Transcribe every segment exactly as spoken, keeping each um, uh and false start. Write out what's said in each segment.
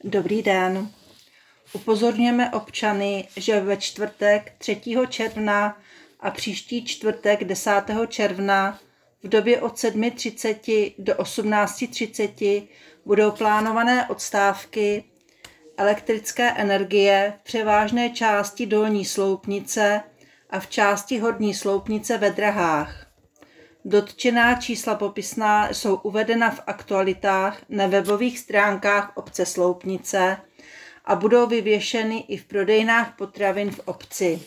Dobrý den. Upozorňujeme občany, že ve čtvrtek třetího června a příští čtvrtek desátého června v době od sedm třicet do osmnáct třicet budou plánované odstávky elektrické energie v převážné části dolní sloupnice a v části horní sloupnice ve Drahách. Dotčená čísla popisná jsou uvedena v aktualitách na webových stránkách obce Sloupnice a budou vyvěšeny i v prodejnách potravin v obci.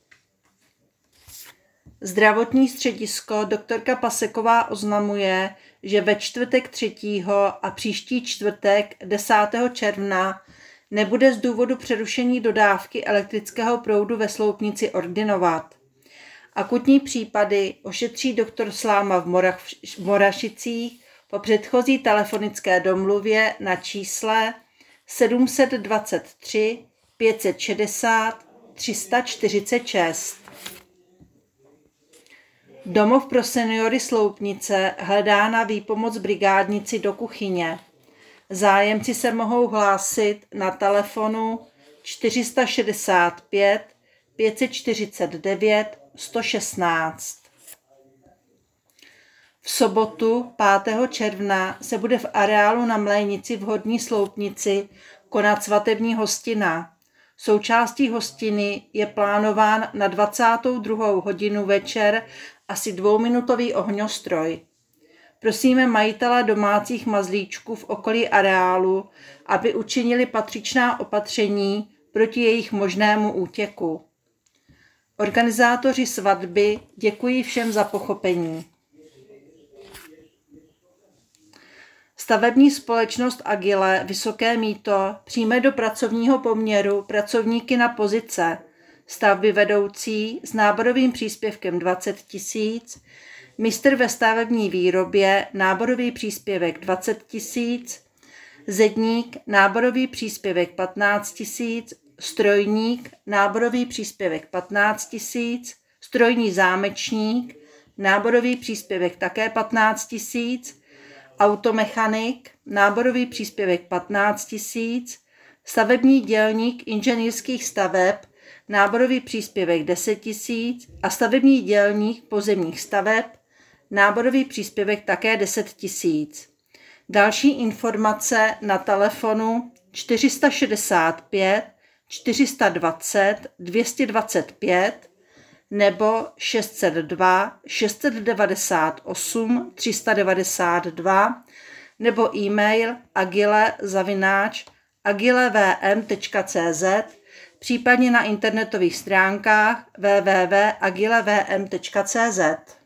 Zdravotní středisko doktorka Paseková oznamuje, že ve čtvrtek třetího a příští čtvrtek desátého června nebude z důvodu přerušení dodávky elektrického proudu ve Sloupnici ordinovat. Akutní případy ošetří doktor Sláma v, Morach, v Morašicích po předchozí telefonické domluvě na čísle sedm set dvacet tři pět set šedesát tři sta čtyřicet šest. Domov pro seniory Sloupnice hledá na výpomoc brigádnici do kuchyně. Zájemci se mohou hlásit na telefonu čtyři sta šedesát pět pět set čtyřicet devět sto šestnáct. V sobotu pátého června se bude v areálu na Mlénici v Horní Sloupnici konat svatební hostina. Součástí hostiny je plánován na dvacátou druhou hodinu večer asi dvouminutový ohňostroj. Prosíme majitele domácích mazlíčků v okolí areálu, aby učinili patřičná opatření proti jejich možnému útěku. Organizátoři svatby děkují všem za pochopení. Stavební společnost Agile Vysoké Mýto přijme do pracovního poměru pracovníky na pozice stavby vedoucí s náborovým příspěvkem dvacet tisíc, mistr ve stavební výrobě náborový příspěvek dvacet tisíc, zedník náborový příspěvek patnáct tisíc, strojník náborový příspěvek patnáct tisíc, strojní zámečník náborový příspěvek také patnáct tisíc, automechanik náborový příspěvek patnáct tisíc, stavební dělník inženýrských staveb náborový příspěvek deset tisíc a stavební dělník pozemních staveb náborový příspěvek také deset tisíc. Další informace na telefonu čtyři sta šedesát pět čtyři sta dvacet dvě stě dvacet pět nebo šest set dva šest set devadesát osm tři sta devadesát dva nebo e-mail agile zavináč agilevm tečka cz, případně na internetových stránkách w w w tečka agilevm tečka cz.